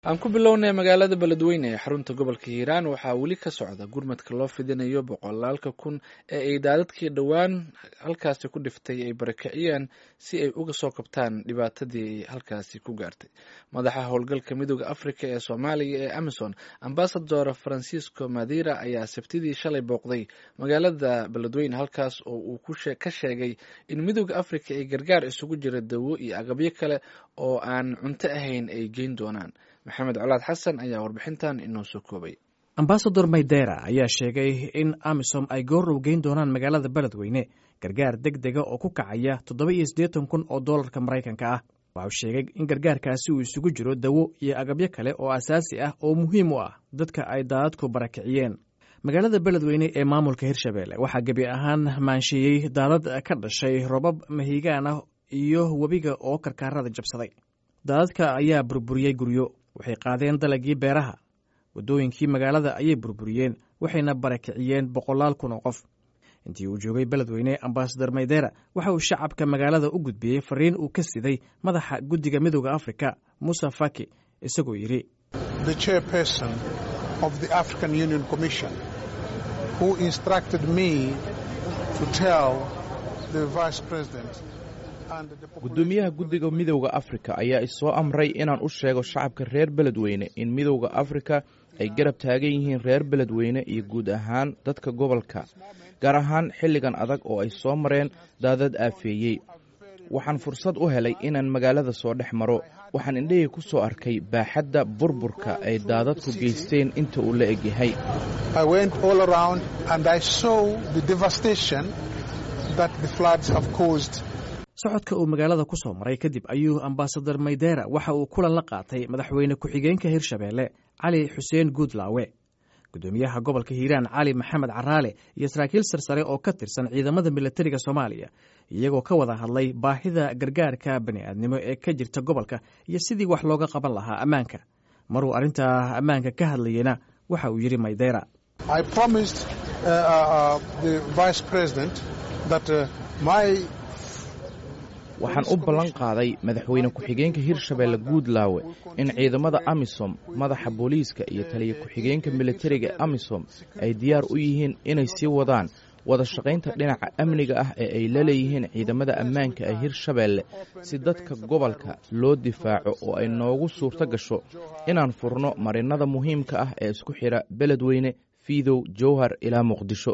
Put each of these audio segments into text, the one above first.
aan ku bilownay magaalada beledweyne ee xarunta gobolka hiiraan waxaa weli ka socda gurmadka loo fidinayo boqolaalka kun ee ay daadadkii dhowaan halkaasi ku dhiftay ay barakiciyeen si ay uga soo kabtaan dhibaatadii ay halkaasi ku gaartay madaxa howlgalka midooda afrika ee soomaaliya ee amisom ambasador francisco madira ayaa sabtidii shalay booqday magaalada beledweyne halkaas oo uu ka sheegay in midooda afrika ay gargaar isugu jira dawo iyo agabyo kale oo aan cunto ahayn ay geyn doonaan. maxamed colaad xasan ayaa warbixintan inoo soo koobay. ambasador maydera ayaa sheegay in amisom ay goordhow geyn doonaan magaalada beledweyne gargaar deg dega oo ku kacaya 87 kun oo doolarka maraykanka ah. waxau sheegay in gargaarkaasi uu isugu jiro dawo iyo agabyo kale oo asaasi ah oo muhiim u ah dadka ay daadadku barakiciyeen. magaalada beledweyne ee maamulka hirshabelle waxaa gebi ahaan maanshieyey daadad ka dhashay robab mahiigaan ah iyo webiga oo karkaarada jabsaday. daadadka ayaa burburiyey guryo, waxay qaadeen dalagii beeraha, waddooyinkii magaalada ayay burburiyeen, waxayna barakiciyeen boqolaal kun oo qof. intii uu joogay beledweyne ambasador maydera waxa uu shacabka magaalada u gudbiyey fariin uu ka siday madaxa guddiga midooda afrika musa faki isagoo yidhi the chairperson of the African Union Commission who instructed me to tell the vice president gudoomiyaha guddiga midowda afrika ayaa isoo amray inaan u sheego shacabka reer beledweyne in midowda afrika ay garab taagan yihiin reer beledweyne iyo guud ahaan dadka gobolka, gaar ahaan xilligan adag oo ay soo mareen daadad aafeeyey. waxaan fursad u helay inaan magaalada soo dhex maro. waxaan indhahii ku soo arkay baaxadda burburka ay daadadku geysteen inta uu la egyahay. socodka uu magaalada ku soo maray kadib ayuu ambasador maydera waxa uu kulan la qaatay madaxweyne ku-xigeenka hirshabelle cali xuseen guudlaawe, gudoomiyaha gobolka hiiraan cali maxamed caraale iyo saraakiil sarsare oo ka tirsan ciidamada milatariga soomaaliya, iyagoo ka wada hadlay baahida gargaarka bani'aadnimo ee ka jirta gobolka iyo sidii wax looga qaban lahaa ammaanka. maruu arrintaa ammaanka ka hadlayena waxa uu yidhi maydera waxaan u ballan qaaday madaxweyne ku-xigeenka hirshabelle guudlaawe in ciidamada amisom, madaxa booliiska iyo taliya ku-xigeenka militariga amisom ay diyaar u yihiin inay sii wadaan wada shaqaynta dhinaca amniga ah ee ay la leeyihiin ciidamada ammaanka ee hirshabelle si dadka gobolka loo difaaco oo ay noogu suurto gasho inaan furno marinada muhiimka ah ee isku xidha beledweyne, fiidow, jowhar ilaa muqdisho.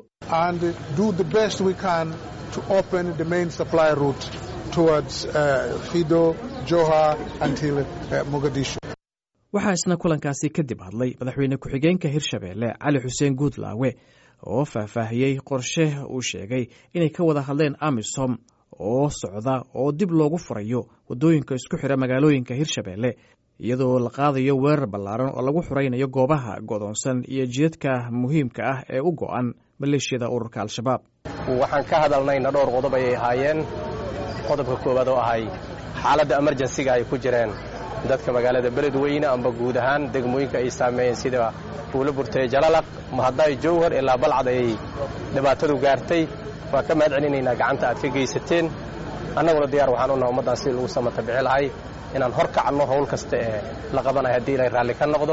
waxaa isna kulankaasi kadib hadlay madaxweyne ku-xigeenka hirshabelle cali xuseen guudlaawe oo faahfaahiyey qorshe uu sheegay inay ka wada hadleen amisom oo socda oo dib loogu furayo waddooyinka isku xidha magaalooyinka hirshabelle iyadoo la qaadayo weerar ballaaran oo lagu xuraynayo goobaha go'doonsan iyo jidadka muhiimka ah ee u go'an maleeshiyada ururka al-shabaab. waxaan ka hadalnayna dhowr qodob ayay ahaayeen. qodobka koowaad oo ahay xaaladda emerjensiga ay ku jireen dadka magaalada beledweyne amba guud ahaan degmooyinka ay saameeyeen sida buulo burtay, jalalaq, mahadaay, jowhar ilaa balcad ayay dhibaatadu gaartay. waa ka mahad celinaynaa gacanta aad ka geysateen. annaguna diyaar waxaan u nahay ummaddan sidii lagu samata bixi lahay inaan hor kacno howl kasta ee la qabanayo haddii ilay raalli ka noqdo.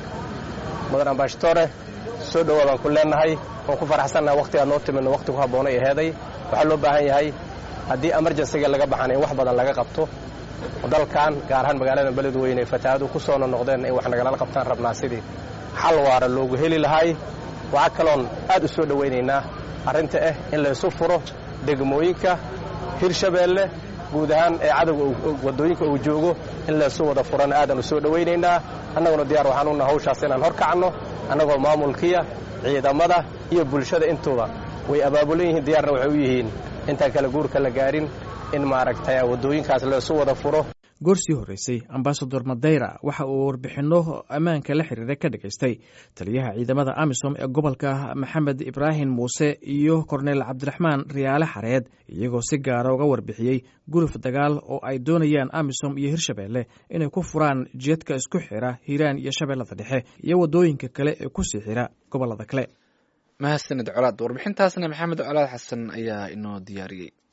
mudan ambaashatore soo dhowaadaan ku leennahay. waan ku faraxsannahay wakhti aad noo timidno wakhti ku habboonay aheeday. waxaa loo baahan yahay haddii emerjensiga laga baxana in wax badan laga qabto dalkan, gaar ahaan magaalada beledweyne fatahaadu ku soo noqdeen in wax nagalala qabtaan rabnaa sidii xal waara loogu heli lahay. waxaa kaloon aad u soo dhowaynaynaa arrinta ah in laysu furo degmooyinka hirshabelle guud ahaan ee cadowga waddooyinka uu joogo in laysu wada furana aadaan u soo dhowaynaynaa. annaguna diyaar waxaan u nahay hawshaas inaan hor kacno annagoo maamulkiya, ciidamada iyo bulshada intuba way abaabulan yihiin, diyaarna waxay u yihiin intaan kala guurka la gaarin in maaragtay waddooyinkaas laysu wada furo. goorsii horreysay ambasador madeira waxa uu warbixinno ammaanka la xiriira ka dhagaystay taliyaha ciidamada amisom ee gobolka maxamed ibraahim muuse iyo korneyl cabdiraxmaan riyaale xareed, iyagoo si gaara uga warbixiyey guluf dagaal oo ay doonayaan amisom iyo hirshabelle inay ku furaan jidadka isku xidha hiiraan iyo shabeellada dhexe iyo waddooyinka kale ee ku sii xidha gobollada kale. mahadsanid colaad. warbixintaasna maxamed colaad xasan ayaa inoo diyaariyey.